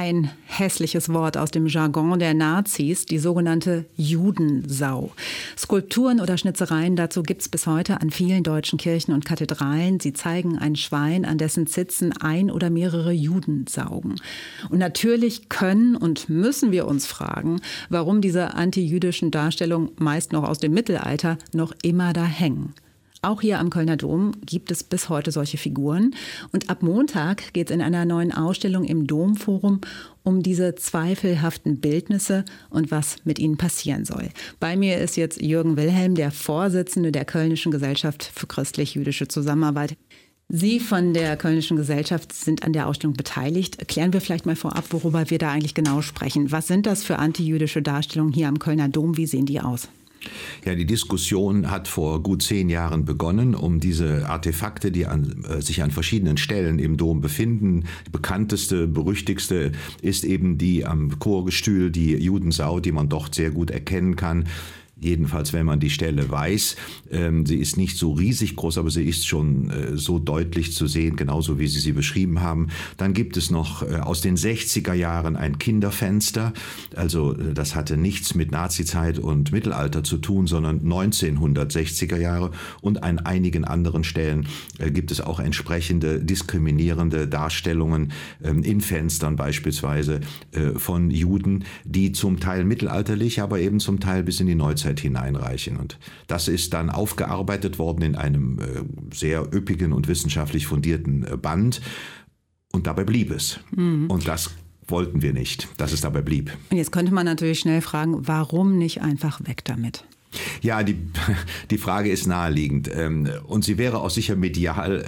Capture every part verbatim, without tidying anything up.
ein hässliches Wort aus dem Jargon der Nazis, die sogenannte Judensau. Skulpturen oder Schnitzereien dazu gibt es bis heute an vielen deutschen Kirchen und Kathedralen. Sie zeigen ein Schwein, an dessen Zitzen ein oder mehrere Juden saugen. Und natürlich können und müssen wir uns fragen, warum diese antijüdischen Darstellungen, meist noch aus dem Mittelalter, noch immer da hängen. Auch hier am Kölner Dom gibt es bis heute solche Figuren. Und ab Montag geht es in einer neuen Ausstellung im Domforum um diese zweifelhaften Bildnisse und was mit ihnen passieren soll. Bei mir ist jetzt Jürgen Wilhelm, der Vorsitzende der Kölnischen Gesellschaft für christlich-jüdische Zusammenarbeit. Sie von der Kölnischen Gesellschaft sind an der Ausstellung beteiligt. Erklären wir vielleicht mal vorab, worüber wir da eigentlich genau sprechen. Was sind das für antijüdische Darstellungen hier am Kölner Dom? Wie sehen die aus? Ja, die Diskussion hat vor gut zehn Jahren begonnen, um diese Artefakte, die an, äh, sich an verschiedenen Stellen im Dom befinden. Die bekannteste, berüchtigste ist eben die am Chorgestühl, die Judensau, die man dort sehr gut erkennen kann. Jedenfalls, wenn man die Stelle weiß. Ähm, sie ist nicht so riesig groß, aber sie ist schon äh, so deutlich zu sehen, genauso wie Sie sie beschrieben haben. Dann gibt es noch äh, aus den sechziger Jahren ein Kinderfenster. Also äh, das hatte nichts mit Nazizeit und Mittelalter zu tun, sondern neunzehnhundertsechziger Jahre. Und an einigen anderen Stellen äh, gibt es auch entsprechende diskriminierende Darstellungen äh, in Fenstern beispielsweise äh, von Juden, die zum Teil mittelalterlich, aber eben zum Teil bis in die Neuzeit hineinreichen. Und das ist dann aufgearbeitet worden in einem äh, sehr üppigen und wissenschaftlich fundierten äh, Band. Und dabei blieb es. Mhm. Und das wollten wir nicht, dass es dabei blieb. Und jetzt könnte man natürlich schnell fragen, warum nicht einfach weg damit? Ja, die, die Frage ist naheliegend und sie wäre auch sicher medial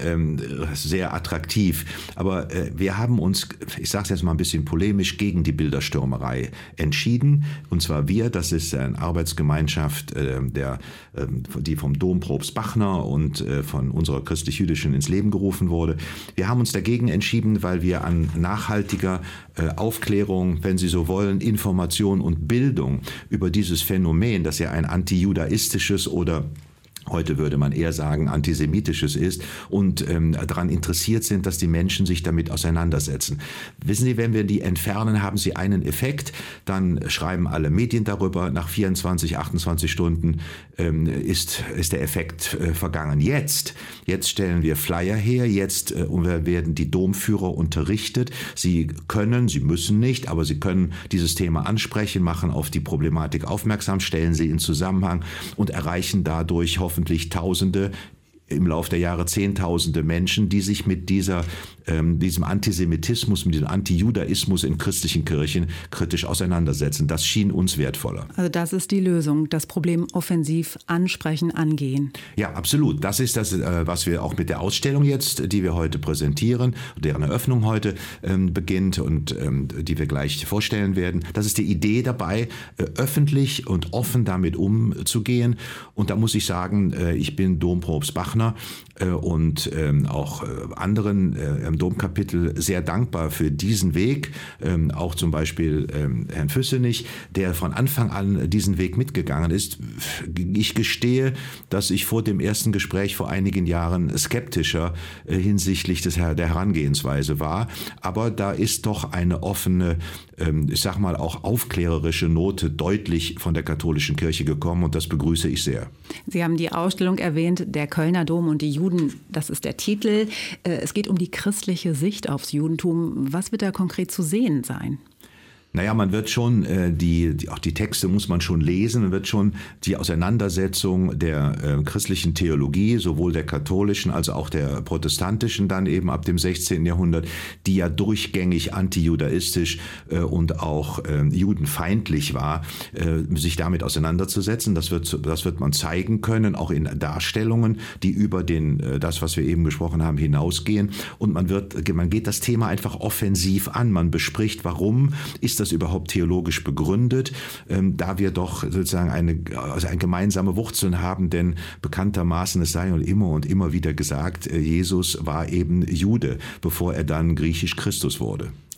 sehr attraktiv. Aber wir haben uns, ich sage es jetzt mal ein bisschen polemisch, gegen die Bilderstürmerei entschieden. Und zwar wir, das ist eine Arbeitsgemeinschaft, der, die vom Dompropst Bachner und von unserer christlich-jüdischen ins Leben gerufen wurde. Wir haben uns dagegen entschieden, weil wir an nachhaltiger Aufklärung, wenn Sie so wollen, Information und Bildung über dieses Phänomen, das ja ein antijudaistisches oder heute würde man eher sagen, antisemitisches ist und ähm, daran interessiert sind, dass die Menschen sich damit auseinandersetzen. Wissen Sie, wenn wir die entfernen, haben sie einen Effekt, dann schreiben alle Medien darüber, nach vierundzwanzig, achtundzwanzig Stunden ähm, ist, ist der Effekt äh, vergangen. Jetzt, jetzt stellen wir Flyer her, jetzt äh, werden die Domführer unterrichtet. Sie können, sie müssen nicht, aber sie können dieses Thema ansprechen, machen auf die Problematik aufmerksam, stellen sie in Zusammenhang und erreichen dadurch hoffentlich hoffentlich Tausende, im Laufe der Jahre Zehntausende Menschen, die sich mit dieser, ähm, diesem Antisemitismus, mit diesem Antijudaismus in christlichen Kirchen kritisch auseinandersetzen. Das schien uns wertvoller. Also das ist die Lösung, das Problem offensiv ansprechen, angehen. Ja, absolut. Das ist das, äh, was wir auch mit der Ausstellung jetzt, die wir heute präsentieren, deren Eröffnung heute ähm, beginnt und ähm, die wir gleich vorstellen werden. Das ist die Idee dabei, äh, öffentlich und offen damit umzugehen. Und da muss ich sagen, äh, ich bin Dompropst Bachner und ähm, auch äh, anderen äh, im Domkapitel sehr dankbar für diesen Weg, ähm, auch zum Beispiel ähm, Herrn Füssenich, der von Anfang an diesen Weg mitgegangen ist. Ich gestehe, dass ich vor dem ersten Gespräch vor einigen Jahren skeptischer äh, hinsichtlich des, der Herangehensweise war, aber da ist doch eine offene, ähm, ich sag mal auch aufklärerische Note deutlich von der katholischen Kirche gekommen und das begrüße ich sehr. Sie haben die Ausstellung erwähnt, der Kölner Dom und die Juden, das ist der Titel. Es geht um die christliche Sicht aufs Judentum. Was wird da konkret zu sehen sein? Naja, man wird schon, äh, die, die, auch die Texte muss man schon lesen, man wird schon die Auseinandersetzung der äh, christlichen Theologie, sowohl der katholischen als auch der protestantischen dann eben ab dem sechzehnten Jahrhundert, die ja durchgängig antijudaistisch äh, und auch äh, judenfeindlich war, äh, sich damit auseinanderzusetzen. Das wird, das wird man zeigen können, auch in Darstellungen, die über den, äh, das, was wir eben gesprochen haben, hinausgehen. Und man wird, man geht das Thema einfach offensiv an. Man bespricht, warum ist das überhaupt theologisch begründet, ähm, da wir doch sozusagen eine, also eine gemeinsame Wurzeln haben, denn bekanntermaßen, es sei und immer und immer wieder gesagt, äh, Jesus war eben Jude, bevor er dann griechisch Christus wurde.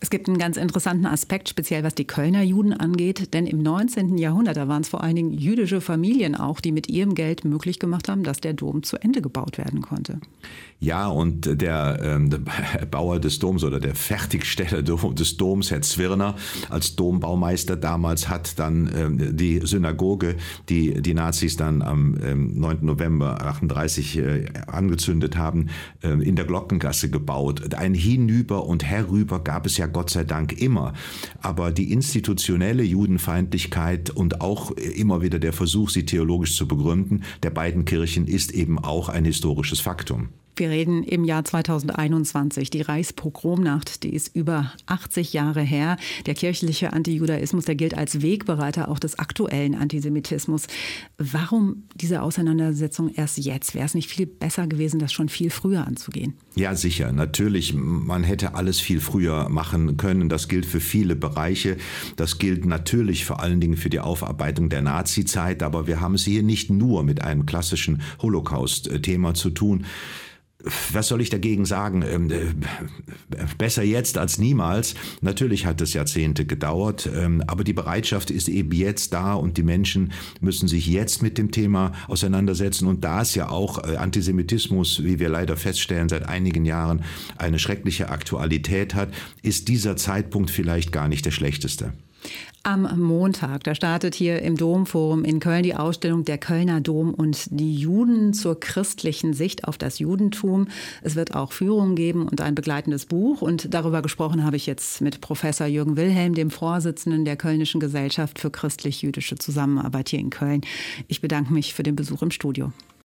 Es gibt einen ganz interessanten Aspekt, speziell was die Kölner Juden angeht. Denn im neunzehnten Jahrhundert, da waren es vor allen Dingen jüdische Familien auch, die mit ihrem Geld möglich gemacht haben, dass der Dom zu Ende gebaut werden konnte. Ja, und der, ähm, der Bauer des Doms oder der Fertigsteller des Doms, Herr Zwirner, als Dombaumeister damals, hat dann ähm, die Synagoge, die die Nazis dann am ähm, neunten November achtunddreißig äh, angezündet haben, äh, in der Glockengasse gebaut. Ein Hinüber und Herüber gab es ja Gott sei Dank immer. Aber die institutionelle Judenfeindlichkeit und auch immer wieder der Versuch, sie theologisch zu begründen, der beiden Kirchen ist eben auch ein historisches Faktum. Wir reden im Jahr zweitausendeinundzwanzig. Die Reichspogromnacht, die ist über achtzig Jahre her. Der kirchliche Antijudaismus, der gilt als Wegbereiter auch des aktuellen Antisemitismus. Warum diese Auseinandersetzung erst jetzt? Wäre es nicht viel besser gewesen, das schon viel früher anzugehen? Ja, sicher. Natürlich, man hätte alles viel früher machen können. Das gilt für viele Bereiche. Das gilt natürlich vor allen Dingen für die Aufarbeitung der Nazizeit. Aber wir haben es hier nicht nur mit einem klassischen Holocaust-Thema zu tun. Was soll ich dagegen sagen? Besser jetzt als niemals. Natürlich hat es Jahrzehnte gedauert, aber die Bereitschaft ist eben jetzt da und die Menschen müssen sich jetzt mit dem Thema auseinandersetzen. Und da es ja auch Antisemitismus, wie wir leider feststellen, seit einigen Jahren eine schreckliche Aktualität hat, ist dieser Zeitpunkt vielleicht gar nicht der schlechteste. Am Montag, da startet hier im Domforum in Köln die Ausstellung Der Kölner Dom und die Juden zur christlichen Sicht auf das Judentum. Es wird auch Führungen geben und ein begleitendes Buch. Und darüber gesprochen habe ich jetzt mit Professor Jürgen Wilhelm, dem Vorsitzenden der Kölnischen Gesellschaft für christlich-jüdische Zusammenarbeit hier in Köln. Ich bedanke mich für den Besuch im Studio.